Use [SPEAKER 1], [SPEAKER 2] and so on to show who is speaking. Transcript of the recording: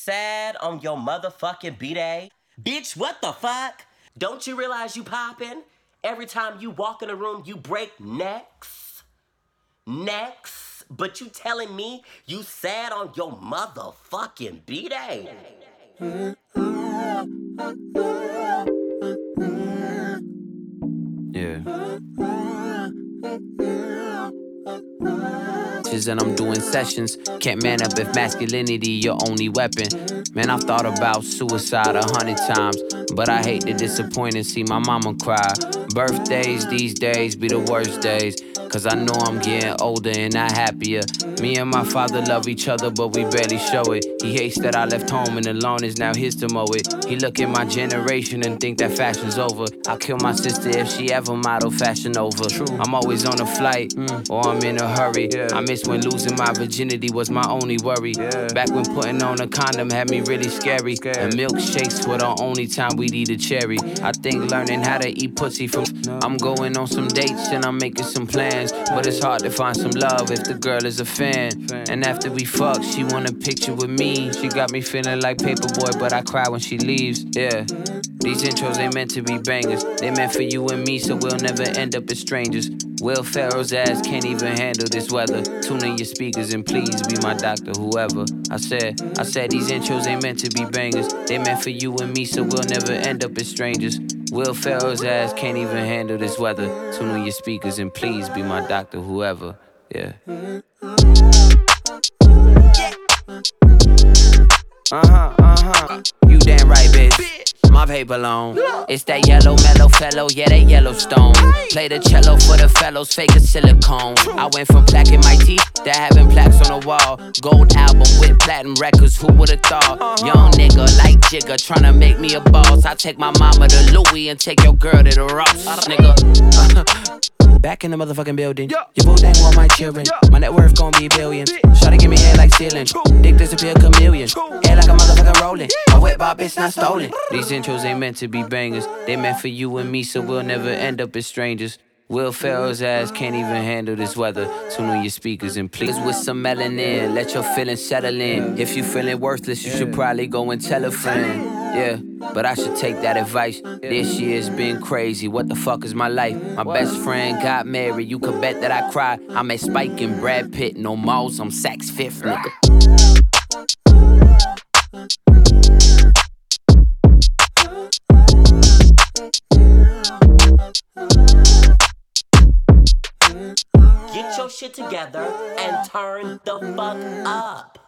[SPEAKER 1] sad on your motherfucking B-Day? Bitch, what the fuck? Don't you realize you poppin'? Every time you walk in a room, you break necks. But you telling me you sad on your motherfucking B-Day?
[SPEAKER 2] And I'm doing sessions. Can't man up if masculinity your only weapon. Man, I've thought about suicide 100 times, but I hate to disappoint and see my mama cry. Birthdays these days be the worst days, cause I know I'm getting older and not happier. Me and my father love each other, but we barely show it. He hates that I left home and the lawn is now his to mow it. He look at my generation and think that fashion's over. I'll kill my sister if she ever model fashion over. I'm always on a flight, or I'm in a hurry. I miss when losing my virginity was my only worry. Back when putting on a condom had me really scary. And milkshakes were the only time we'd eat a cherry. I think learning how to eat pussy from I'm going on some dates and I'm making some plans, but it's hard to find some love if the girl is a fan. And after we fuck, she want a picture with me. She got me feeling like Paperboy, but I cry when she leaves. These intros ain't meant to be bangers. They meant for you and me, so we'll never end up as strangers. Will Ferrell's ass can't even handle this weather. Tune in your speakers and please be my doctor, whoever. I said these intros ain't meant to be bangers. They meant for you and me, so we'll never end up as strangers. Will Ferrell's ass can't even handle this weather. Tune in your speakers and please be my doctor, whoever. You damn right, bitch. My paper long. It's that yellow mellow fellow, yeah, that Yellowstone. Play the cello for the fellows, fake a silicone. I went from plaque in my teeth to having plaques on the wall. Gold album with platinum records, who would've thought? Young nigga like Jigga, tryna make me a boss. I take my mama to Louis and take your girl to the Ross, nigga. Back in the motherfucking building. Your boo dang want my children. My net worth gon' be billions. Shawty give me head like ceiling. Dick disappear chameleon. Head like a motherfucking rolling. My whip bar bitch not stolen. These intros ain't meant to be bangers. They meant for you and me, so we'll never end up as strangers. Will Ferrell's ass can't even handle this weather. Tune on your speakers and please with some melanin. Let your feelings settle in. If you feeling worthless, you should probably go and tell a friend. But I should take that advice. This year's been crazy. What the fuck is my life? My best friend got married. You could bet that I cried. I'm at Spike and Brad Pitt. No Moles, I'm Saks Fifth, nigga.
[SPEAKER 1] Get your shit together and turn the fuck up.